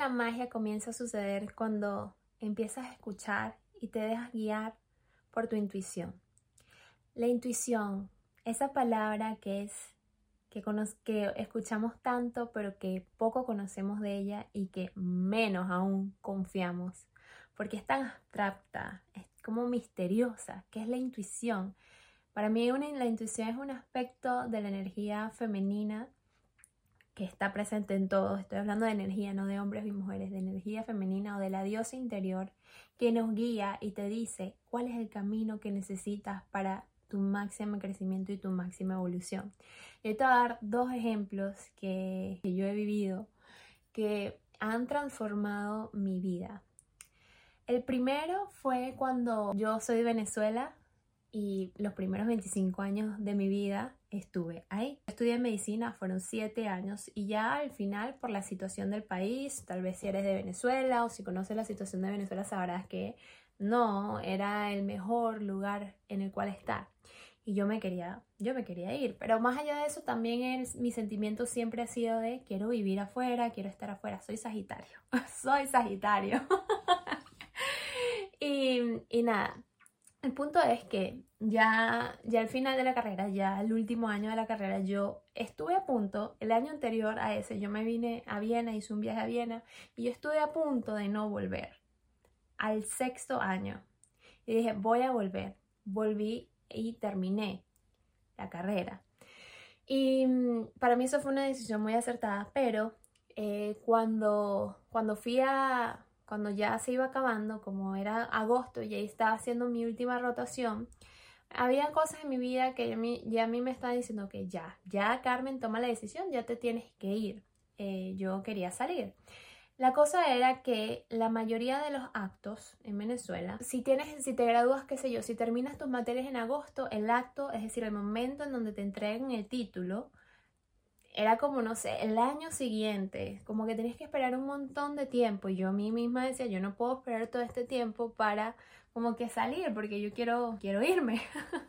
la magia comienza a suceder cuando empiezas a escuchar y te dejas guiar por tu intuición. La intuición, esa palabra que escuchamos tanto pero que poco conocemos de ella y que menos aún confiamos, porque es tan abstracta, es como misteriosa. ¿Qué es la intuición? Para mí la intuición es un aspecto de la energía femenina que está presente en todos. Estoy hablando de energía, no de hombres y mujeres, de energía femenina o de la diosa interior que nos guía y te dice cuál es el camino que necesitas para tu máximo crecimiento y tu máxima evolución. Yo te voy a dar dos ejemplos que yo he vivido que han transformado mi vida. El primero fue cuando yo soy de Venezuela y los primeros 25 años de mi vida estuve ahí. Estudié medicina, fueron 7 años y ya al final, por la situación del país, tal vez si eres de Venezuela o si conoces la situación de Venezuela sabrás que no era el mejor lugar en el cual estar. Y yo me quería ir, pero más allá de eso también mi sentimiento siempre ha sido de quiero vivir afuera, quiero estar afuera. Soy Sagitario, soy Sagitario. Y nada, el punto es que ya al final de la carrera, ya el último año de la carrera, yo estuve a punto, el año anterior a ese, yo me vine a Viena, hice un viaje a Viena y yo estuve a punto de no volver al 6.º año. Y dije, voy a volver. Volví y terminé la carrera. Y para mí eso fue una decisión muy acertada, pero cuando ya se iba acabando, como era agosto y ahí estaba haciendo mi última rotación, había cosas en mi vida que ya a mí me estaban diciendo que ya Carmen, toma la decisión, ya te tienes que ir. Yo quería salir. La cosa era que la mayoría de los actos en Venezuela, si te gradúas, qué sé yo, si terminas tus materias en agosto, el acto, es decir, el momento en donde te entreguen el título, era como, no sé, el año siguiente, como que tenías que esperar un montón de tiempo. Y yo a mí misma decía, yo no puedo esperar todo este tiempo para como que salir, porque yo quiero irme.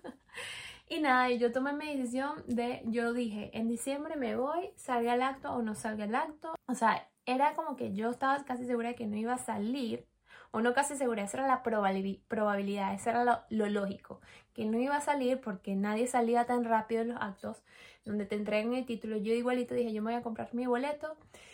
Y nada, yo tomé mi decisión yo dije, en diciembre me voy, salga el acto o no salga el acto. O sea, era como que yo estaba casi segura de que no iba a salir, o no casi segura, esa era la probabilidad, eso era lo lógico, que no iba a salir porque nadie salía tan rápido en los actos donde te entregan el título. Yo igualito dije, yo me voy a comprar mi boleto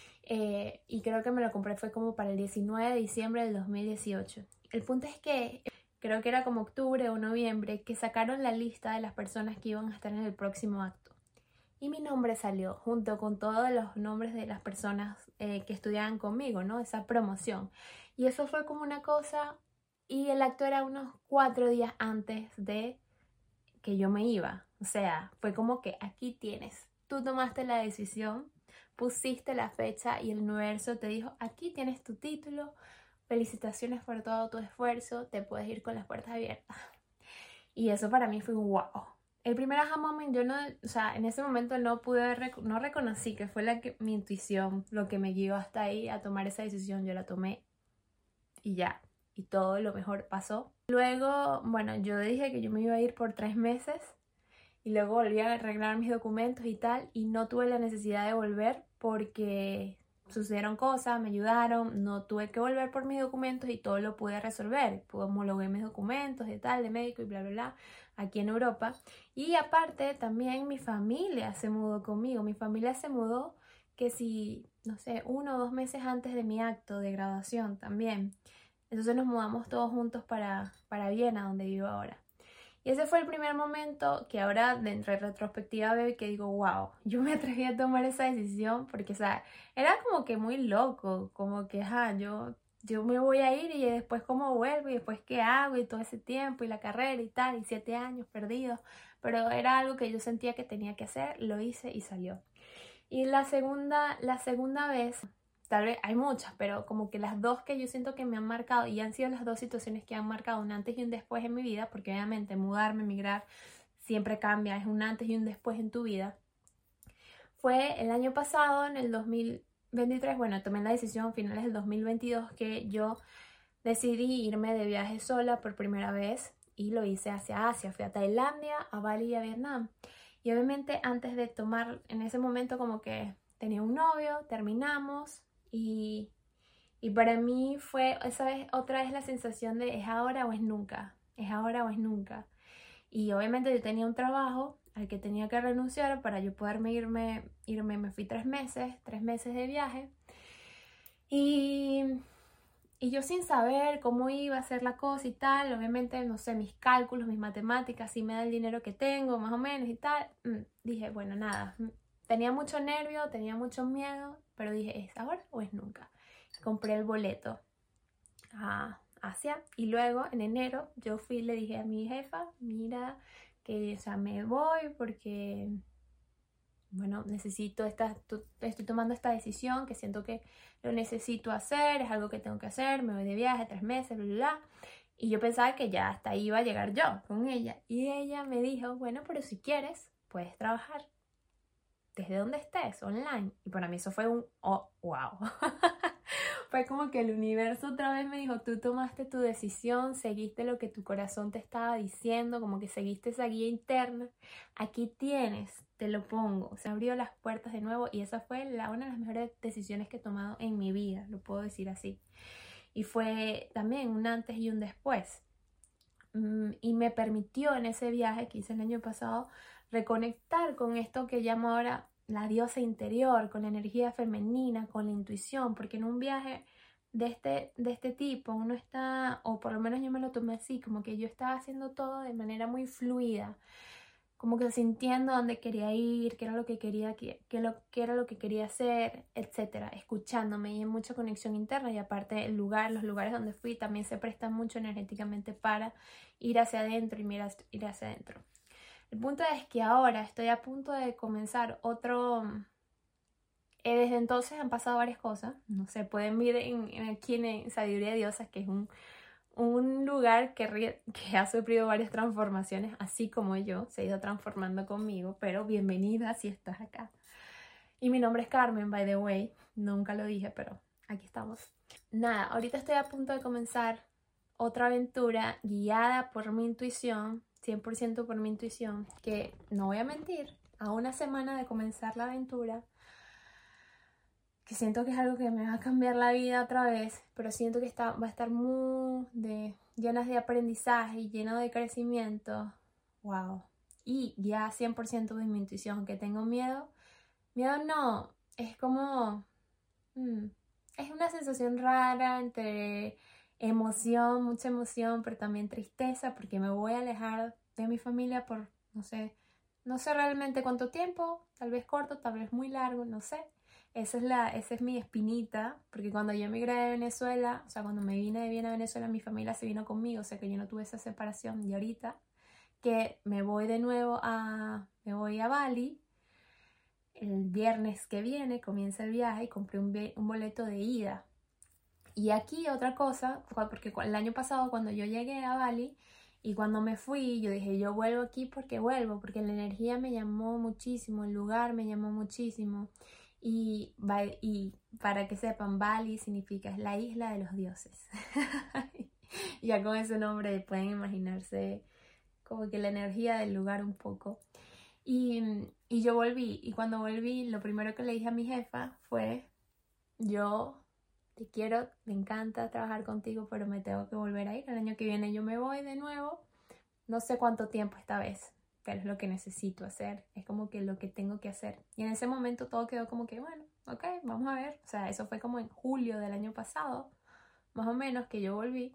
y creo que me lo compré, fue como para el 19 de diciembre del 2018. El punto es que creo que era como octubre o noviembre que sacaron la lista de las personas que iban a estar en el próximo acto. Y mi nombre salió junto con todos los nombres de las personas que estudiaban conmigo, ¿no? Esa promoción. Y eso fue como una cosa, y el acto era unos 4 días antes de que yo me iba. O sea, fue como que aquí tienes, tú tomaste la decisión, pusiste la fecha y el universo te dijo, aquí tienes tu título, felicitaciones por todo tu esfuerzo, te puedes ir con las puertas abiertas. Y eso para mí fue un wow. El primer aha moment, yo no, o sea, en ese momento no reconocí que fue mi intuición lo que me guió hasta ahí a tomar esa decisión. Yo la tomé y ya, y todo lo mejor pasó. Luego, bueno, yo dije que yo me iba a ir por 3 meses y luego volví a arreglar mis documentos y tal, y no tuve la necesidad de volver porque sucedieron cosas, me ayudaron, no tuve que volver por mis documentos y todo lo pude resolver. Homologué mis documentos de tal, de médico y bla, bla, bla, aquí en Europa. Y aparte también mi familia se mudó conmigo. Mi familia se mudó que si, no sé, 1 o 2 meses antes de mi acto de graduación también. Entonces nos mudamos todos juntos para Viena, donde vivo ahora. Y ese fue el primer momento que ahora, de retrospectiva, veo y que digo, wow, yo me atreví a tomar esa decisión porque, o sea, era como que muy loco, como que, yo me voy a ir y después cómo vuelvo y después qué hago y todo ese tiempo y la carrera y tal, y 7 años perdidos, pero era algo que yo sentía que tenía que hacer, lo hice y salió. Y la segunda vez, tal vez hay muchas, pero como que las dos que yo siento que me han marcado, y han sido las dos situaciones que han marcado un antes y un después en mi vida, porque obviamente mudarme, emigrar, siempre cambia, es un antes y un después en tu vida. Fue el año pasado, en el 2023, bueno, tomé la decisión a finales del 2022 que yo decidí irme de viaje sola por primera vez y lo hice hacia Asia, fui a Tailandia, a Bali y a Vietnam. Y obviamente antes de tomar, en ese momento como que tenía un novio, terminamos y Y para mí fue, esa vez, otra vez la sensación de es ahora o es nunca, es ahora o es nunca. Y obviamente yo tenía un trabajo al que tenía que renunciar para yo poderme irme, me fui 3 meses de viaje. Y, y yo sin saber cómo iba a ser la cosa y tal, obviamente, no sé, mis cálculos, mis matemáticas, si me da el dinero que tengo, más o menos y tal, dije, bueno, nada, tenía mucho nervio, tenía mucho miedo, pero dije, ¿es ahora o es nunca? Compré el boleto a Asia y luego en enero yo fui y le dije a mi jefa, mira, que o sea, me voy porque, bueno, estoy tomando esta decisión que siento que lo necesito hacer, es algo que tengo que hacer, me voy de viaje 3 meses, bla, bla, bla. Y yo pensaba que ya hasta ahí iba a llegar yo con ella. Y ella me dijo, bueno, pero si quieres, puedes trabajar desde donde estés, online. Y para mí eso fue un, oh, wow. Fue como que el universo otra vez me dijo, tú tomaste tu decisión, seguiste lo que tu corazón te estaba diciendo, como que seguiste esa guía interna. Aquí tienes, te lo pongo. Se abrió las puertas de nuevo y esa fue una de las mejores decisiones que he tomado en mi vida, lo puedo decir así. Y fue también un antes y un después. Y me permitió en ese viaje que hice el año pasado reconectar con esto que llamo ahora la diosa interior, con la energía femenina, con la intuición, porque en un viaje de este tipo uno está, o por lo menos yo me lo tomé así, como que yo estaba haciendo todo de manera muy fluida, como que sintiendo dónde quería ir, qué era lo que quería, qué era lo que quería hacer, etcétera, escuchándome y en mucha conexión interna. Y aparte los lugares donde fui también se prestan mucho energéticamente para ir hacia adentro y ir hacia adentro. El punto es que ahora estoy a punto de comenzar otro. Desde entonces han pasado varias cosas, no sé, pueden ver aquí en Sabiduría de Diosas, que es un lugar que ha sufrido varias transformaciones, así como yo, se ha ido transformando conmigo, pero bienvenida si estás acá. Y mi nombre es Carmen, by the way, nunca lo dije, pero aquí estamos. Nada, ahorita estoy a punto de comenzar otra aventura guiada por mi intuición, 100% por mi intuición, que no voy a mentir, a una semana de comenzar la aventura, que siento que es algo que me va a cambiar la vida otra vez, pero siento que va a estar llenas de aprendizaje y lleno de crecimiento. Wow. Y ya 100% de mi intuición, que tengo miedo. Miedo no, es como... es una sensación rara entre emoción, mucha emoción, pero también tristeza, porque me voy a alejar de mi familia por, no sé realmente cuánto tiempo, tal vez corto, tal vez muy largo, no sé. Esa es mi espinita, porque cuando yo emigré de Venezuela, o sea, cuando me vine de Viena a Venezuela, mi familia se vino conmigo, o sea que yo no tuve esa separación. Y ahorita que me voy a Bali, el viernes que viene comienza el viaje y compré un boleto de ida. Y aquí otra cosa, porque el año pasado cuando yo llegué a Bali y cuando me fui, yo dije, yo vuelvo aquí porque vuelvo, porque la energía me llamó muchísimo, el lugar me llamó muchísimo. Y para que sepan, Bali significa es la isla de los dioses. Ya con ese nombre pueden imaginarse como que la energía del lugar un poco. Y yo volví, y cuando volví, lo primero que le dije a mi jefa fue, yo te quiero, me encanta trabajar contigo, pero me tengo que volver a ir. El año que viene yo me voy de nuevo, no sé cuánto tiempo esta vez, pero es lo que necesito hacer, es como que lo que tengo que hacer. Y en ese momento todo quedó como que, bueno, ok, vamos a ver. O sea, eso fue como en julio del año pasado, más o menos, que yo volví.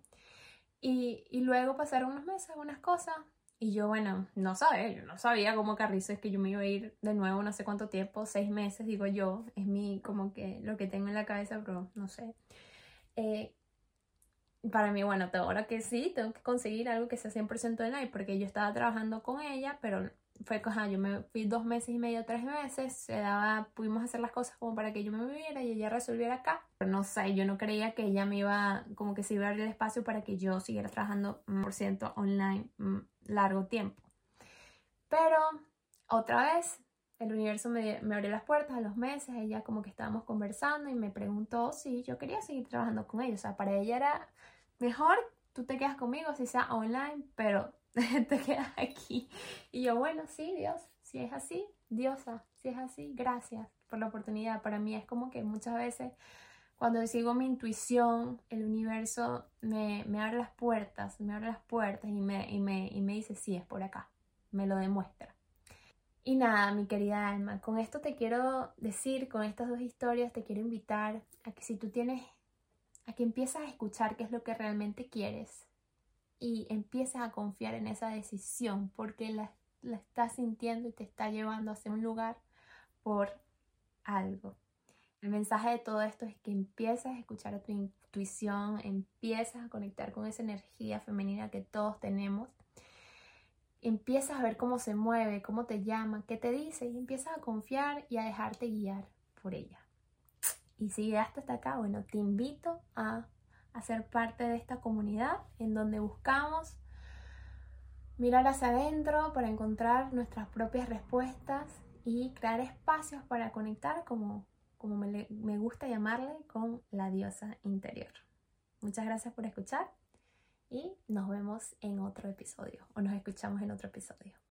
Y luego pasaron unos meses, unas cosas. Y yo, bueno, yo no sabía cómo carrizo es que yo me iba a ir de nuevo no sé cuánto tiempo, 6 meses, digo yo. Es como que lo que tengo en la cabeza, pero no sé. Para mí, bueno, ahora que sí, tengo que conseguir algo que sea 100% online, porque yo estaba trabajando con ella, pero fue cosa, yo me fui 2 meses y medio, 3 meses, pudimos hacer las cosas como para que yo me viviera y ella resolviera acá. Pero no sé, yo no creía que ella como que se iba a abrir el espacio para que yo siguiera trabajando 100% online largo tiempo. Pero otra vez, el universo me abrió las puertas a los meses, ella como que estábamos conversando y me preguntó si yo quería seguir trabajando con ella. O sea, para ella era mejor tú te quedas conmigo, si sea online, pero te quedas aquí. Y yo, bueno, sí, Dios, si es así, diosa, si es así, gracias por la oportunidad. Para mí es como que muchas veces Cuando sigo mi intuición, el universo me abre las puertas, y me dice, sí, es por acá, me lo demuestra. Y nada, mi querida alma, con esto te quiero decir, con estas dos historias, te quiero invitar a que a que empieces a escuchar qué es lo que realmente quieres y empieces a confiar en esa decisión, porque la estás sintiendo y te está llevando hacia un lugar por algo. El mensaje de todo esto es que empieces a escuchar a tu intuición, empiezas a conectar con esa energía femenina que todos tenemos, empiezas a ver cómo se mueve, cómo te llama, qué te dice y empiezas a confiar y a dejarte guiar por ella. Y si llegaste hasta acá, bueno, te invito a ser parte de esta comunidad en donde buscamos mirar hacia adentro para encontrar nuestras propias respuestas y crear espacios para conectar como me gusta llamarle, con la diosa interior. Muchas gracias por escuchar y nos vemos en otro episodio o nos escuchamos en otro episodio.